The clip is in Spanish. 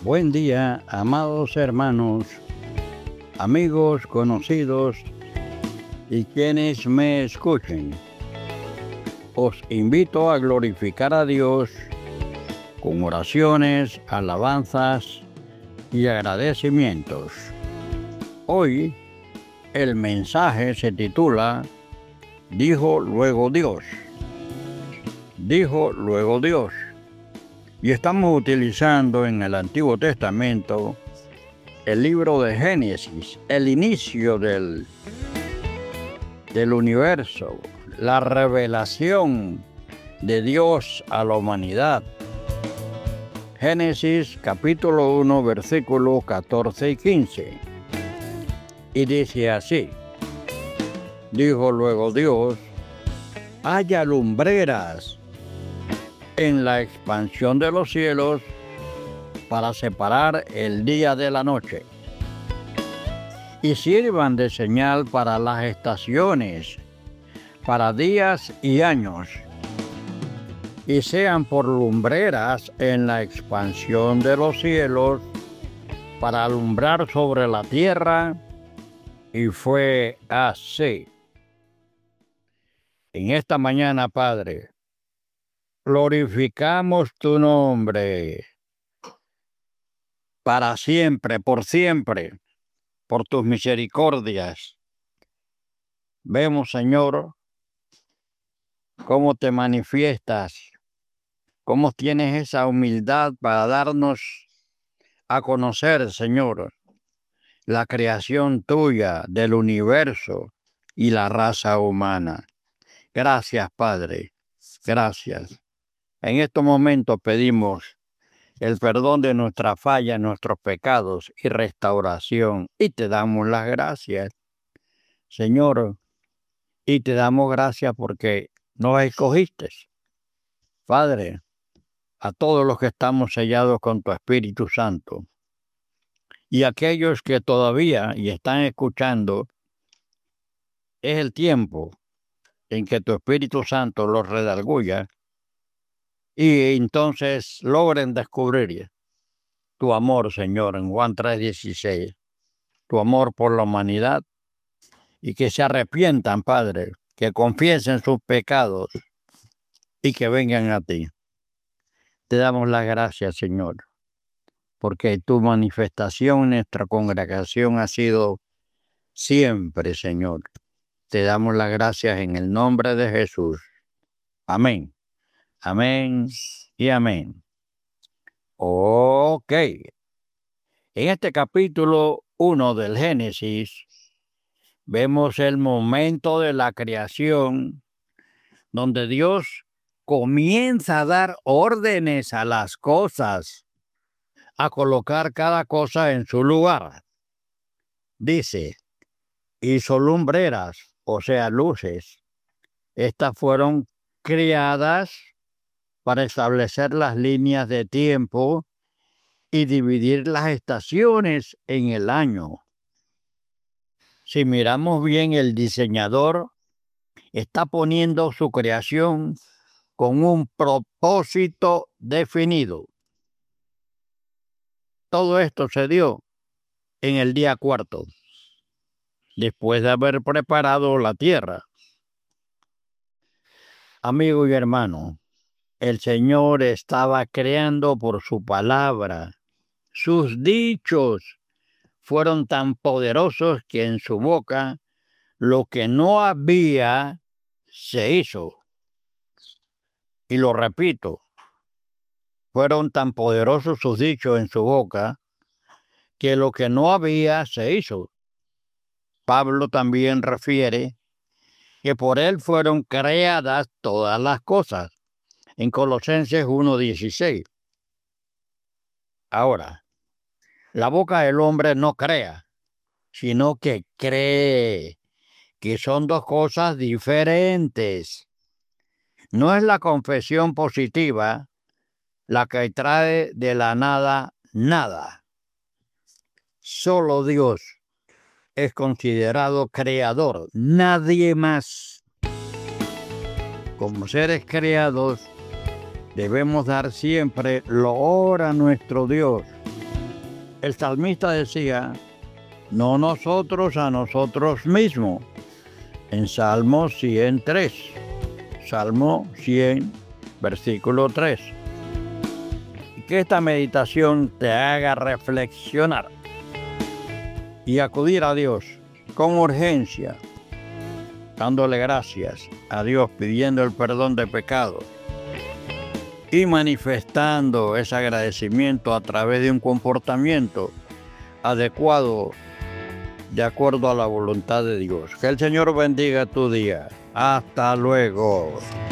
Buen día, amados hermanos, amigos, conocidos y quienes me escuchen. Os invito a glorificar a Dios con oraciones, alabanzas y agradecimientos. Hoy el mensaje se titula Dijo luego Dios. Dijo luego Dios. Y estamos utilizando en el Antiguo Testamento el libro de Génesis, el inicio del universo, la revelación de Dios a la humanidad. Génesis capítulo 1, versículos 14 y 15. Y dice así: Dijo luego Dios, haya lumbreras en la expansión de los cielos para separar el día de la noche, y sirvan de señal para las estaciones, para días y años, y sean por lumbreras en la expansión de los cielos para alumbrar sobre la tierra. Y fue así. En esta mañana, Padre, glorificamos tu nombre para siempre, por tus misericordias. Vemos, Señor, cómo te manifiestas, cómo tienes esa humildad para darnos a conocer, Señor, la creación tuya del universo y la raza humana. Gracias, Padre, gracias. En estos momentos pedimos el perdón de nuestras fallas, nuestros pecados y restauración. Y te damos las gracias, Señor. Y te damos gracias porque nos escogiste. Padre, a todos los que estamos sellados con tu Espíritu Santo y aquellos que todavía y están escuchando, es el tiempo en que tu Espíritu Santo los redarguya y entonces logren descubrir tu amor, Señor, en Juan 3:16, tu amor por la humanidad, y que se arrepientan, Padre, que confiesen sus pecados y que vengan a ti. Te damos las gracias, Señor, porque tu manifestación en nuestra congregación ha sido siempre, Señor. Te damos las gracias en el nombre de Jesús. Amén. Amén y amén. Ok. En este capítulo 1 del Génesis, vemos el momento de la creación donde Dios comienza a dar órdenes a las cosas, a colocar cada cosa en su lugar. Dice, hizo lumbreras, o sea, luces. Estas fueron creadas para establecer las líneas de tiempo y dividir las estaciones en el año. Si miramos bien, el diseñador está poniendo su creación con un propósito definido. Todo esto se dio en el día cuarto, después de haber preparado la tierra. Amigo y hermano, el Señor estaba creando por su palabra. Sus dichos fueron tan poderosos que en su boca lo que no había se hizo. Y lo repito, fueron tan poderosos sus dichos en su boca que lo que no había se hizo. Pablo también refiere que por él fueron creadas todas las cosas, en Colosenses 1:16. Ahora, la boca del hombre no crea, sino que cree, que son dos cosas diferentes. No es la confesión positiva la que trae de la nada nada. Solo Dios es considerado creador, nadie más. Como seres creados, debemos dar siempre loor a nuestro Dios, El salmista decía, no nosotros a nosotros mismos, en Salmo 103, Salmo 100, versículo 3. Que esta meditación te haga reflexionar y acudir a Dios con urgencia, dándole gracias a Dios, pidiendo el perdón de pecados y manifestando ese agradecimiento a través de un comportamiento adecuado, de acuerdo a la voluntad de Dios. Que el Señor bendiga tu día. Hasta luego.